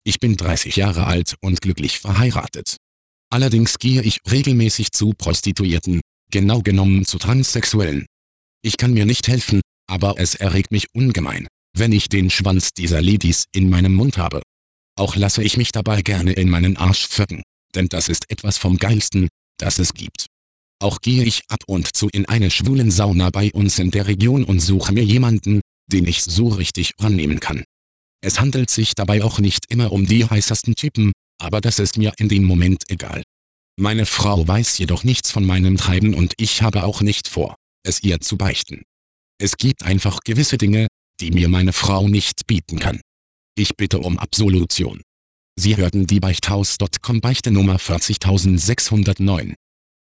Ich bin 30 Jahre alt und glücklich verheiratet. Allerdings gehe ich regelmäßig zu Prostituierten, genau genommen zu Transsexuellen. Ich kann mir nicht helfen, aber es erregt mich ungemein, wenn ich den Schwanz dieser Ladies in meinem Mund habe. Auch lasse ich mich dabei gerne in meinen Arsch ficken, denn das ist etwas vom Geilsten, das es gibt. Auch gehe ich ab und zu in eine schwulen Sauna bei uns in der Region und suche mir jemanden, den ich so richtig rannehmen kann. Es handelt sich dabei auch nicht immer um die heißesten Typen, aber das ist mir in dem Moment egal. Meine Frau weiß jedoch nichts von meinem Treiben und ich habe auch nicht vor, es ihr zu beichten. Es gibt einfach gewisse Dinge, die mir meine Frau nicht bieten kann. Ich bitte um Absolution. Sie hörten die Beichthaus.com Beichte Nummer 40609.